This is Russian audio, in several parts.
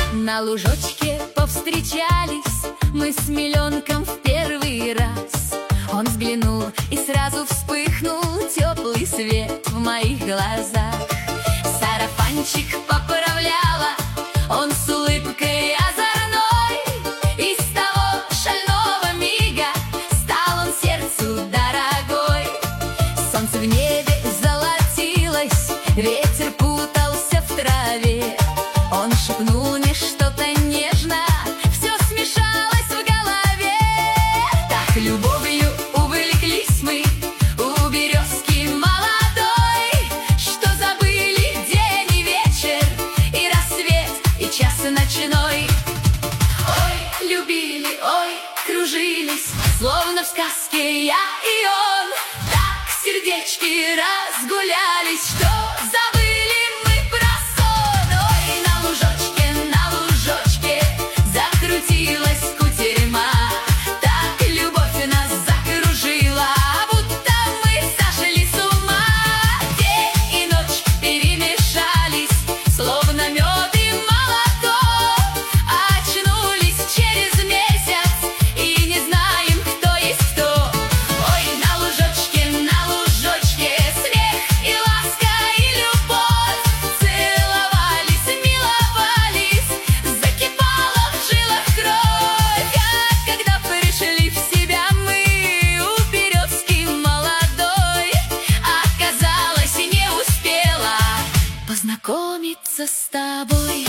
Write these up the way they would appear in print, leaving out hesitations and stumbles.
На лужочке повстречались мы с миленком в первый раз. Он взглянул, и сразу вспыхнул теплый свет в моих глазах. Сарафанчик поправляла он с улыбкой озорной, и с того шального мига стал он сердцу дорогой. Солнце в небе золотилось, ветер путался в траве. Он шепнул мне что-то нежно, все смешалось в голове. Так любовью увлеклись мы у березки молодой, что забыли день и вечер, и рассвет, и час ночной. Ой, любили, ой, кружились, словно в сказке я и он. Так сердечки разгулялись, что забыли мы про сон. Ой, на лужочке закрутилась кутерьма. Так любовь нас закружила, будто мы сошли с ума. День и ночь перемешались, словно мед и молоко. Очнулись через месяц и не знаем, кто есть кто. Ой, на лужочке смех и ласка и любовь. Целовались, миловались, закипала в жилах кровь. А когда пришли в себя мы у березки молодой, оказалось, не успела познакомиться с тобой.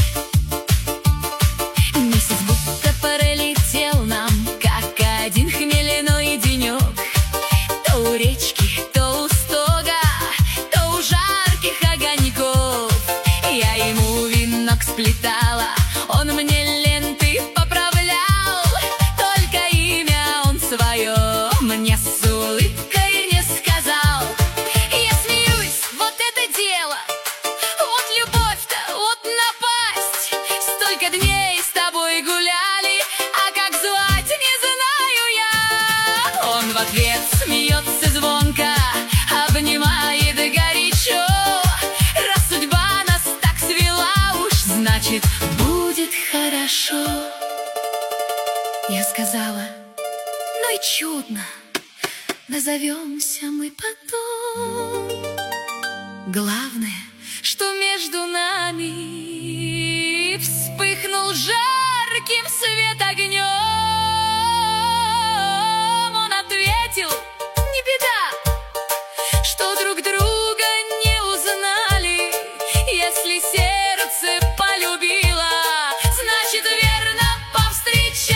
Месяц будто пролетел нам, как один хмельной денек. То у речки, то у стога, то у жарких огоньков. Я ему венок сплетала, он мне ленты поправлял. Только имя он свое мне с улыбкой не сказал. Я смеюсь, вот это дело, вот любовь-то, вот напасть. Столько дней с тобой гуляли, а как звать не знаю я. Он в ответ смеется звонко, обнимает горячо. Раз судьба нас так свела, уж значит будет хорошо. Я сказала, ну и чудно, назовемся мы потом. Главное, что между нами вспыхнул жарким свет огнем. Он ответил, не беда, что друг друга не узнали. Если сердце полюбило, значит верно повстречались.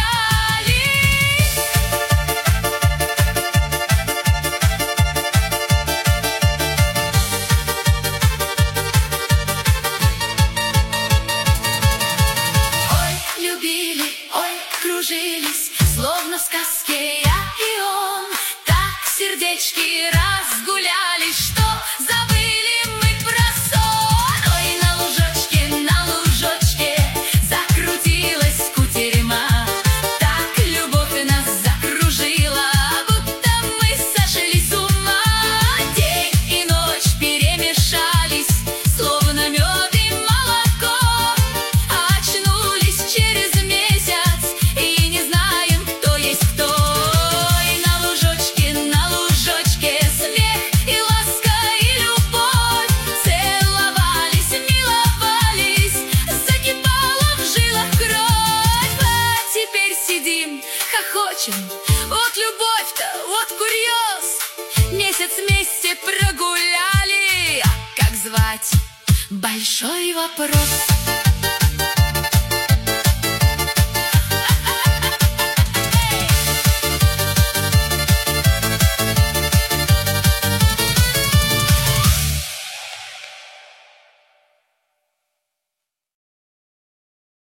Ой, любили, ой, кружились, словно в сказке я и он. Так сердечки разгулялись, что забыли мы про сон. Ой, на лужочке закрутилась кутерьма. Так любовь нас закружила, будто мы сошли с ума. День и ночь перемешались, словно мед и молоко. Очнулись через месяц и не знаем, кто есть кто. Ой, на лужочке смех и ласка и любовь. Целовались, миловались, закипала в жилах кровь. А теперь сидим, хохочем, вот любовь-то, вот курьез. Месяц вместе прогуляли, а как звать — большой вопрос.